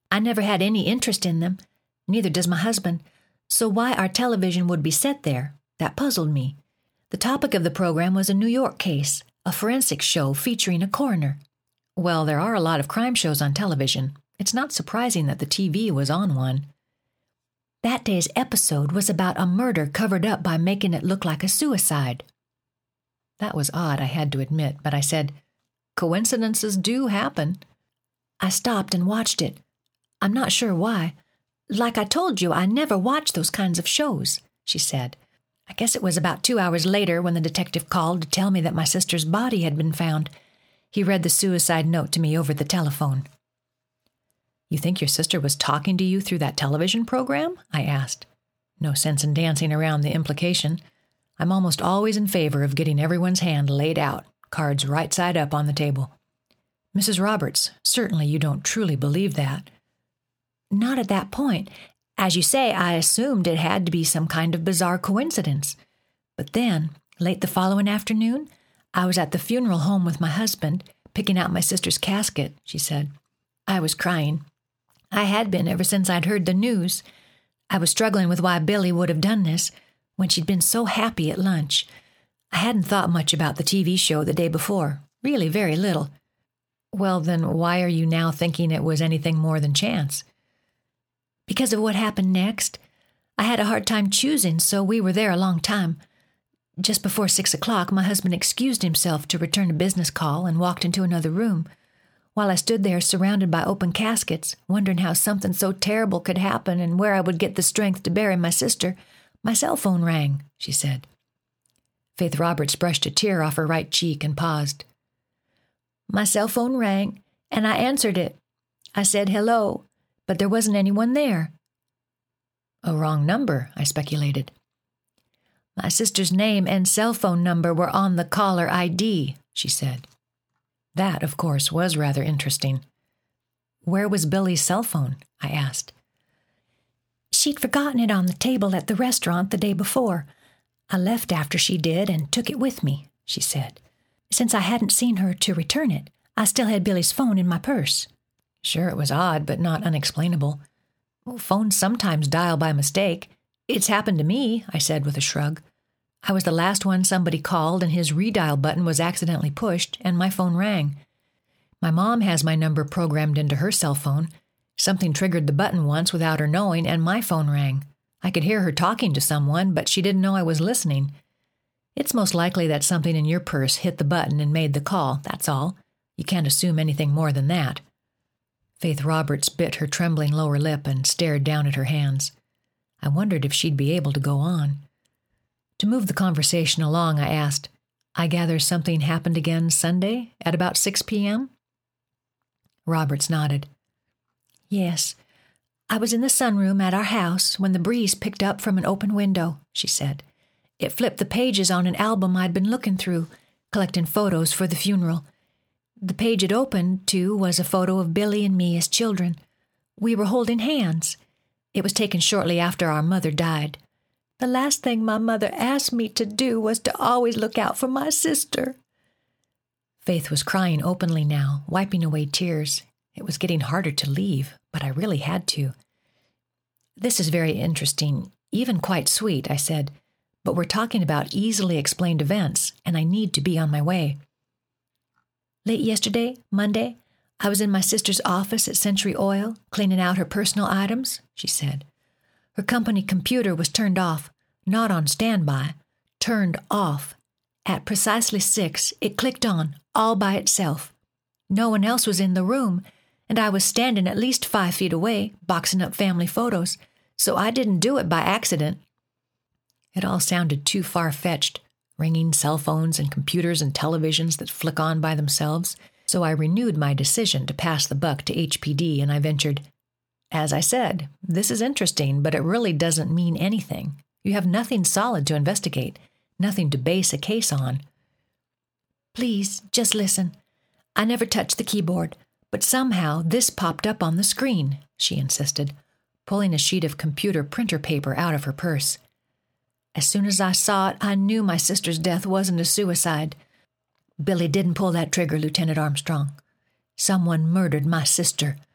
I never had any interest in them. Neither does my husband. So why our television would be set there, that puzzled me. The topic of the program was a New York case, a forensics show featuring a coroner. Well, there are a lot of crime shows on television. It's not surprising that the TV was on one. That day's episode was about a murder covered up by making it look like a suicide. That was odd, I had to admit, but I said, coincidences do happen. I stopped and watched it. I'm not sure why. Like I told you, I never watch those kinds of shows, she said. I guess it was about 2 hours later when the detective called to tell me that my sister's body had been found. He read the suicide note to me over the telephone. You think your sister was talking to you through that television program? I asked. No sense in dancing around the implication. I'm almost always in favor of getting everyone's hand laid out, cards right side up on the table. Mrs. Roberts, certainly you don't truly believe that. Not at that point. As you say, I assumed it had to be some kind of bizarre coincidence. But then, late the following afternoon, I was at the funeral home with my husband, picking out my sister's casket, she said. I was crying. I had been ever since I'd heard the news. I was struggling with why Billy would have done this when she'd been so happy at lunch. I hadn't thought much about the TV show the day before, really very little. Well, then why are you now thinking it was anything more than chance? Because of what happened next. I had a hard time choosing, so we were there a long time. Just before 6 o'clock, my husband excused himself to return a business call and walked into another room. While I stood there surrounded by open caskets, wondering how something so terrible could happen and where I would get the strength to bury my sister, my cell phone rang, she said. Faith Roberts brushed a tear off her right cheek and paused. My cell phone rang, and I answered it. I said hello, but there wasn't anyone there. A wrong number, I speculated. My sister's name and cell phone number were on the caller ID, she said. That, of course, was rather interesting. Where was Billy's cell phone? I asked. She'd forgotten it on the table at the restaurant the day before. I left after she did and took it with me, she said. Since I hadn't seen her to return it, I still had Billy's phone in my purse. Sure, it was odd, but not unexplainable. Well, phones sometimes dial by mistake. It's happened to me, I said with a shrug. I was the last one somebody called, and his redial button was accidentally pushed, and my phone rang. My mom has my number programmed into her cell phone. Something triggered the button once without her knowing, and my phone rang. I could hear her talking to someone, but she didn't know I was listening. It's most likely that something in your purse hit the button and made the call, that's all. You can't assume anything more than that. Faith Roberts bit her trembling lower lip and stared down at her hands. I wondered if she'd be able to go on. To move the conversation along, I asked, I gather something happened again Sunday at about 6 p.m.? Roberts nodded. Yes. I was in the sunroom at our house when the breeze picked up from an open window, she said. It flipped the pages on an album I'd been looking through, collecting photos for the funeral. The page it opened to was a photo of Billy and me as children. We were holding hands. It was taken shortly after our mother died. The last thing my mother asked me to do was to always look out for my sister. Faith was crying openly now, wiping away tears. It was getting harder to leave, but I really had to. This is very interesting, even quite sweet, I said, but we're talking about easily explained events, and I need to be on my way. Late yesterday, Monday, I was in my sister's office at Century Oil, cleaning out her personal items, she said. Her company computer was turned off, not on standby, turned off. At precisely 6, it clicked on, all by itself. No one else was in the room, and I was standing at least 5 feet away, boxing up family photos, so I didn't do it by accident. It all sounded too far-fetched, ringing cell phones and computers and televisions that flick on by themselves, so I renewed my decision to pass the buck to HPD, and I ventured, As I said, this is interesting, but it really doesn't mean anything. You have nothing solid to investigate, nothing to base a case on. Please, just listen. I never touched the keyboard, but somehow this popped up on the screen, she insisted, pulling a sheet of computer printer paper out of her purse. As soon as I saw it, I knew my sister's death wasn't a suicide. Billy didn't pull that trigger, Lieutenant Armstrong. Someone murdered my sister.